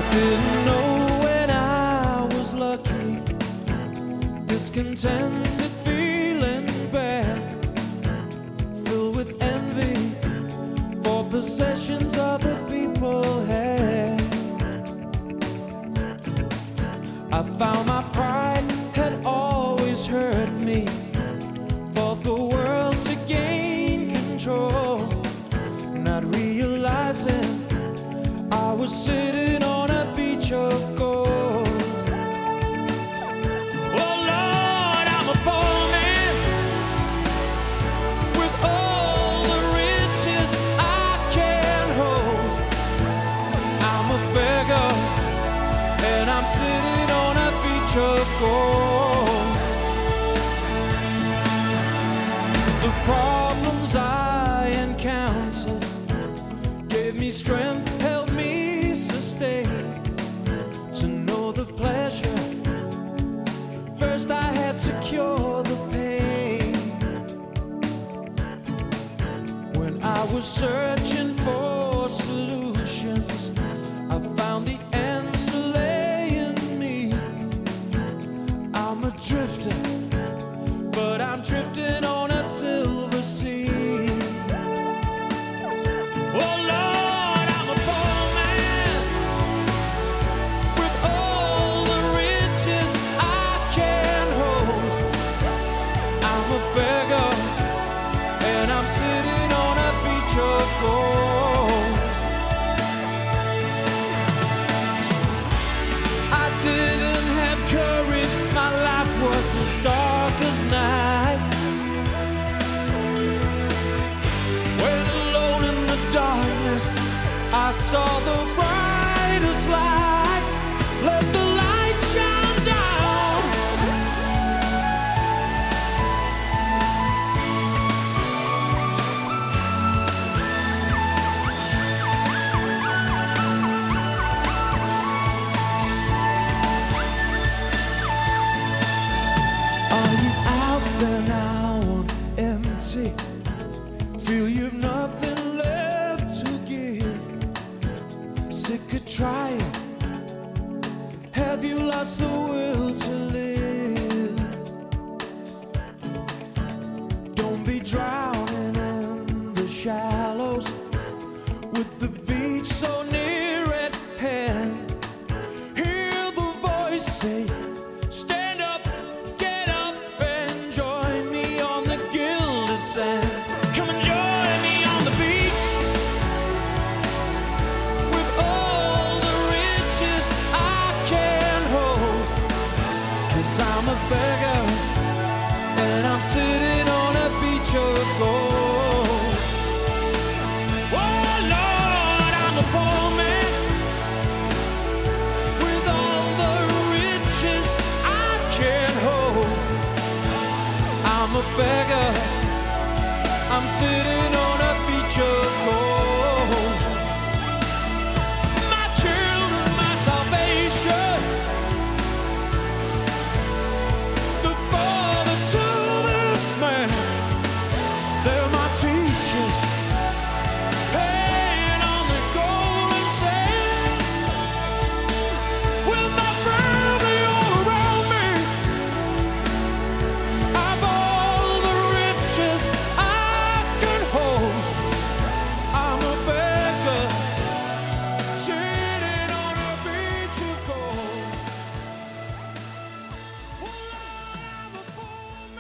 Didn't know when I was lucky, discontented, feeling bad, filled with envy for possessions other people had. I found my pride had always hurt me, for the world to gain control, not realizing I was sitting on a beach of gold. Oh Lord, I'm a poor man with all the riches I can hold. I'm a beggar and I'm sitting on a beach of gold. The problems I encountered gave me strength, helped me sustain. To know the pleasure, first I had to cure the pain. When I was searching for solutions, I found the answer lay in me. I'm a drifter, but I'm drifting on a silver sea. Oh Lord, I'm a poor man with all the riches I can hold. I'm a beggar and I'm sitting on a beach of gold. I didn't have courage, my life was as dark as night. When alone in the darkness, I saw the brightest light. Let the light shine down. Are you out there now on empty? Feel you've nothing left to give? Sick of trying? Have you lost the will to live?